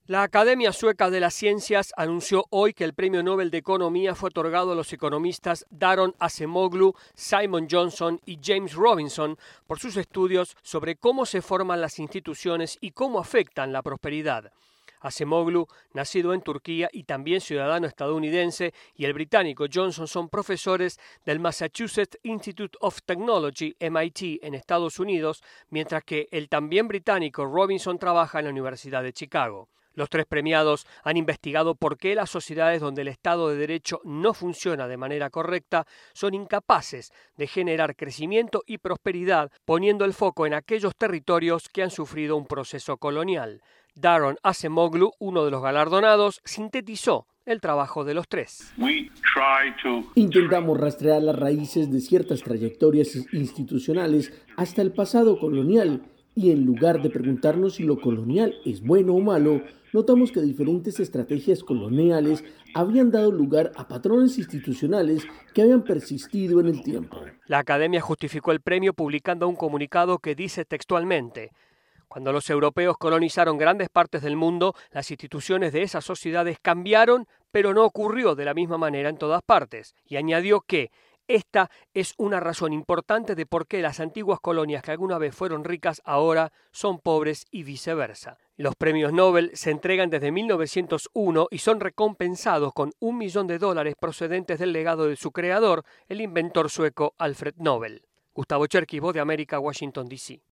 La Academia Sueca de las Ciencias anunció hoy que el Premio Nobel de Economía fue otorgado a los economistas Daron Acemoglu, Simon Johnson y James Robinson por sus estudios sobre cómo se forman las instituciones y cómo afectan la prosperidad. Acemoglu, nacido en Turquía y también ciudadano estadounidense, y el británico Johnson son profesores del Massachusetts Institute of Technology, MIT, en Estados Unidos, mientras que el también británico Robinson trabaja en la Universidad de Chicago. Los tres premiados han investigado por qué las sociedades donde el Estado de Derecho no funciona de manera correcta son incapaces de generar crecimiento y prosperidad, poniendo el foco en aquellos territorios que han sufrido un proceso colonial. Daron Acemoglu, uno de los galardonados, sintetizó el trabajo de los tres. Intentamos rastrear las raíces de ciertas trayectorias institucionales hasta el pasado colonial y en lugar de preguntarnos si lo colonial es bueno o malo, notamos que diferentes estrategias coloniales habían dado lugar a patrones institucionales que habían persistido en el tiempo. La Academia justificó el premio publicando un comunicado que dice textualmente: cuando los europeos colonizaron grandes partes del mundo, las instituciones de esas sociedades cambiaron, pero no ocurrió de la misma manera en todas partes. Y añadió que esta es una razón importante de por qué las antiguas colonias que alguna vez fueron ricas ahora son pobres y viceversa. Los premios Nobel se entregan desde 1901 y son recompensados con $1 millón procedentes del legado de su creador, el inventor sueco Alfred Nobel. Gustavo Cherkis, Voz de América, Washington, D.C.